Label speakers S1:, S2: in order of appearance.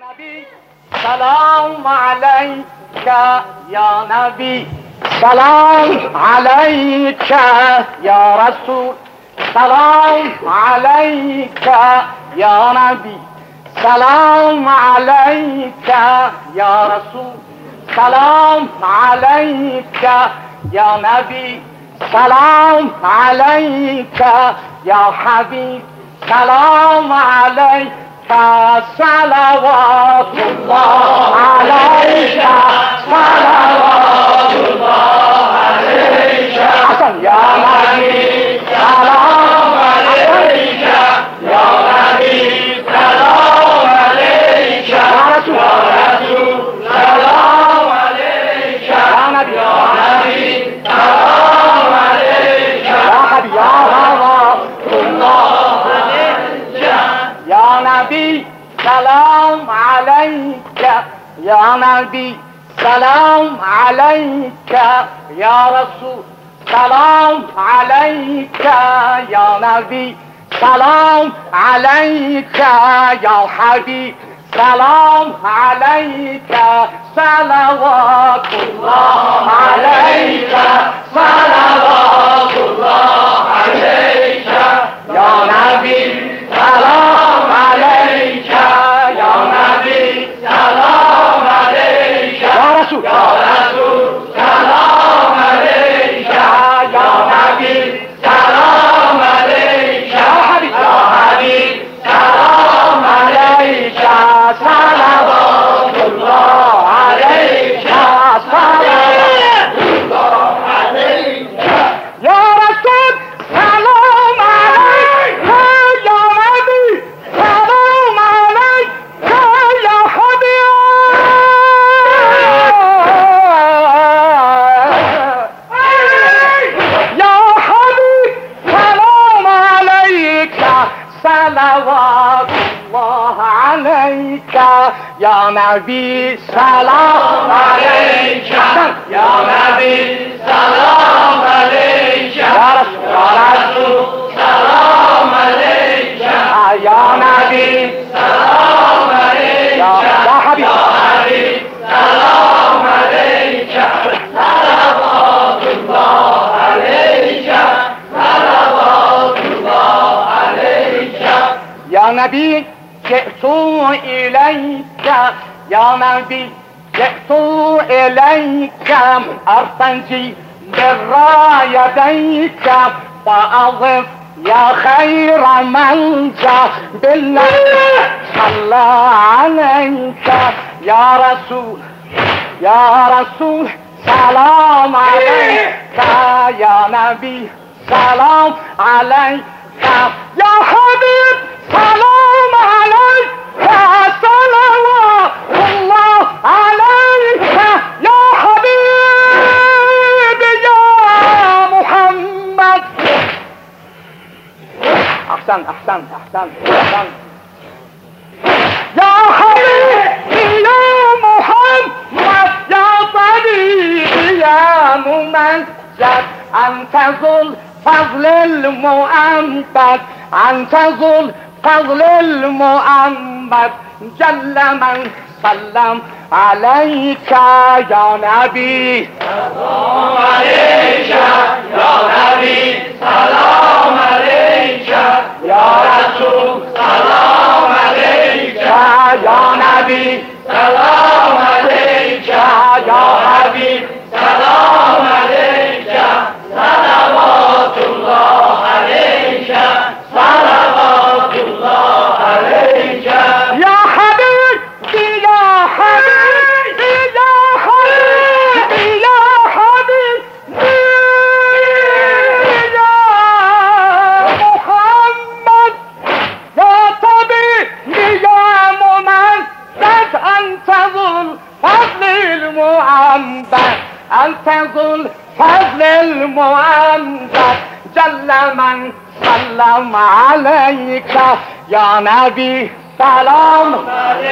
S1: نبی سلام علیک یا نبی سلام علیک یا رسول سلام علیک یا نبی سلام علیک یا رسول سلام علیک یا نبی سلام علیک یا حبیب سلام علیک صلوات الله علیک صلوات الله علیک حسن یا نبی سلام علیک یا نبی سلام علیک یا رسول سلام علیک یا نبی سلام علیک یا حبیب یا نبی سلام علیک یا نبی سلام علیک یا رسول سلام علیک یا نبی سلام علیک یا حبیب سلام علیک صلوات الله علیک صلوات الله علیک یا نبی سلام علیک یا نبی سلام علیک یا رسول سلام علیک یا نبی سلام علیک یا حبیب سلام علیک صلوات الله علیک صلوات الله علیک یا رسول سلام علیک یا نبی سلام علیک یا حبیب یا حبیب سلام علیک صلوات الله علیک یا نبی سلام علیک یا نبی سلام علیک یا رسول سلام علیک یا نبی سلام علیک یا حبیب سلام علیک صلوات الله علیک صلوات الله علیک یا نبی جئت إليك يا نبي جئت إليك أرتجي برا يديك فأضف يا خير من جاء بالله صلى عليك يا رسول سلام عليك يا نبي سلام عليك يا حبيب سلام عليك صلوات الله عليك يا حبيب يا محمد أحسن يا حبيبي يا محمد يا طبيبي يا ممجد أنت ذو الفضل المؤمد أنت ذو الفضل المؤمد جل من سلم عليك يا نبي سلام عليك يا نبي سلام عليك يا رسول سلام عليك يا نبي سلام عليك يا حبيب سلام عليك صلوات الله عليك صلوات الله عليك يا حبيبي يا حبيبي يا حبيبي يا حبيبي يا محمد يا طبيبي يا ممجد أنت ذو الفضل المؤمد أنت ذو الفضل المؤمد جل من سلم عليك يا نبي سلام